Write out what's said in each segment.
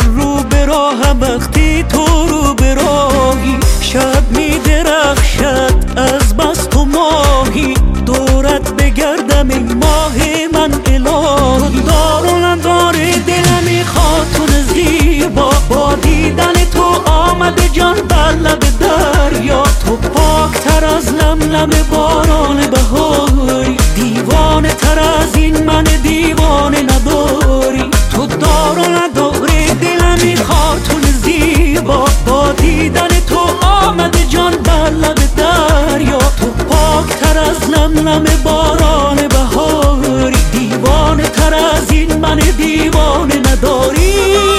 رو به راهم وقتی تو رو به راهی شب می درخشد از بس تو ماهی دورت بگردم ای ماه من الهی دار و ندار دلم ای خاتون زیبا با دیدن تو آمده جان بر لب دریا تو پاکتر از لملم باران بهاری دیوانه تر از این من دیوانه نداری تو دار و ندار دلم ای خاتون زیبا با دیدن تو آمده جان بر لب دریا تو پاکتر از لملم باران بهاری دیوانه تر از این من دیوانه نداری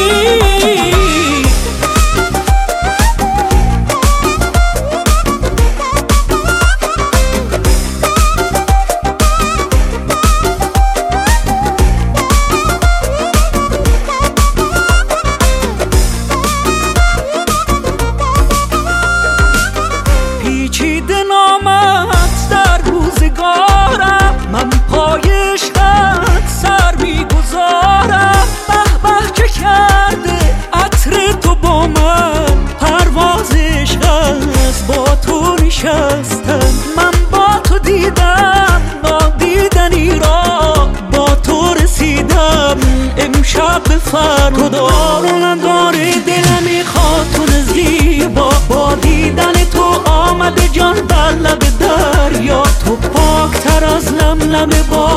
پیچیده نامت در روزگارم من پای عشقت سر میگذارم به به که کرده عطر تو با من پرواز عشق است با تو نشستم من با تو دیدم نادیدنی را با تو رسیدم امشب به فردا دار و ندار دلم ای خاتون زیبا با دیدن تو آمده جان بر لب دریا تو پاکتر از لملم با